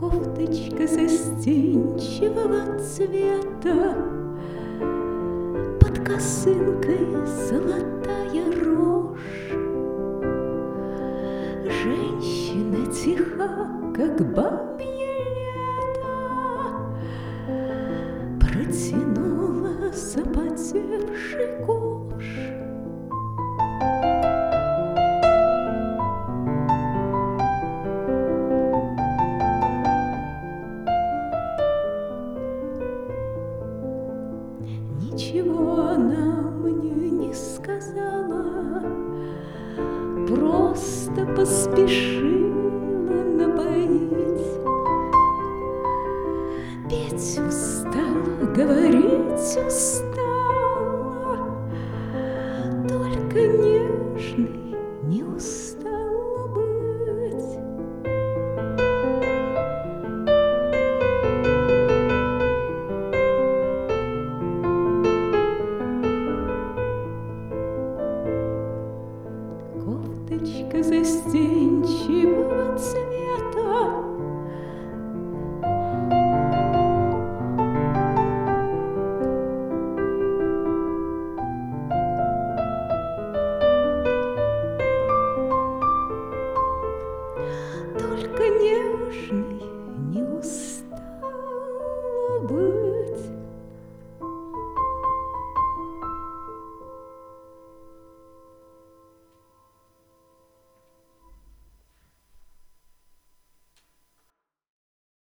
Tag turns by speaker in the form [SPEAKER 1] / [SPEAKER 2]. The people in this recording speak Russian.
[SPEAKER 1] кофточка застенчивого цвета, под косынкой золотая рожь. Женщина тиха, как бабье лето, протянула запотевший кош. Ничего она мне не сказала, просто поспешила напоить. Петь устала, говорить устала,